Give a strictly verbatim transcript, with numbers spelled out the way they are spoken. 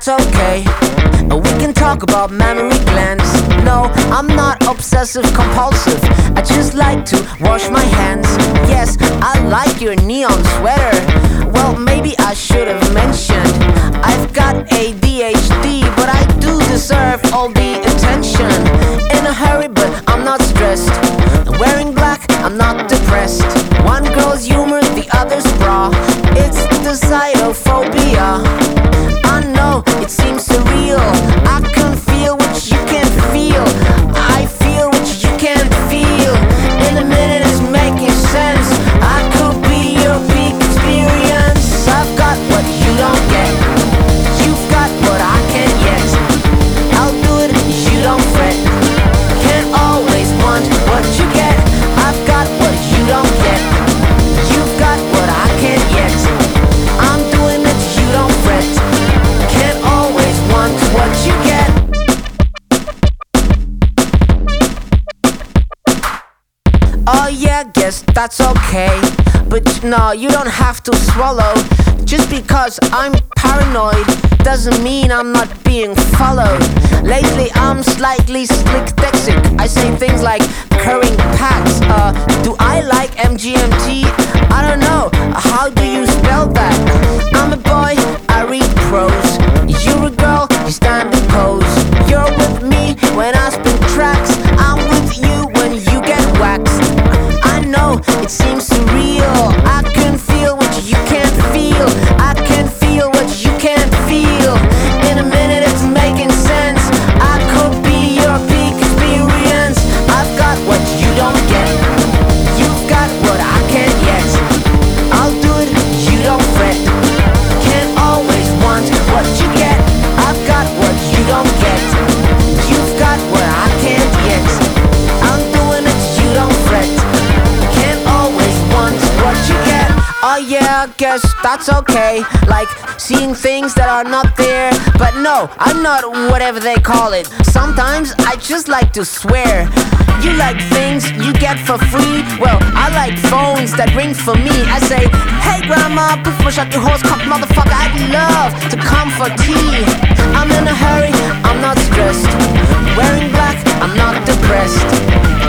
that's okay. We can talk about memory glands. No, I'm not obsessive compulsive. I just like to wash my hands. Yes, I like your neon sweater. Well, maybe I should have mentioned I've got A D H D, but I do deserve all the attention. In a hurry, but I'm not stressed. Wearing black, I'm not depressed. One girl's humor, the other's bra. It's the xylophobia. I know it seems surreal. I can feel what you can't feel. I feel what you can't feel. In a minute it's making sense. I could be your peak experience. I've got what you don't get. You've got what I can't yet. I'll do it, you don't fret. Can't always want what you get. I've got what you don't get. You've got what I can't yet. I'm doing it, you don't fret. Can't always want what you get. Oh yeah, guess that's okay. But no, you don't have to swallow. Just because I'm paranoid doesn't mean I'm not being followed. Lately I'm slightly slick dexic. I say things like curring packs. Uh, do I like M G M T? I don't know. How do you spell that? I'm a boy, I read prose. You're a girl, you stand and pose. You're with me when I spin tracks. I'm with you when you get waxed. I know it seems surreal. I can feel what you can't feel. I can feel what you can't feel. In a minute it's making sense. I could be your peak experience. I've got what you don't get. You've got what I can't yet. I'll do it, you don't fret. Can't always want what you get. I've got what you don't get. You've got what I can't yet. I'm doing it, you don't fret. Can't always want what you get. Oh yeah, I guess that's okay. Like seeing things that are not there. But no, I'm not whatever they call it. Sometimes I just like to swear. You like things you get for free. Well, I like phones that ring for me. I say, hey grandma, push push out your horse cock, motherfucker, I'd love to come for tea. I'm in a hurry, I'm not stressed. Wearing black, I'm not depressed.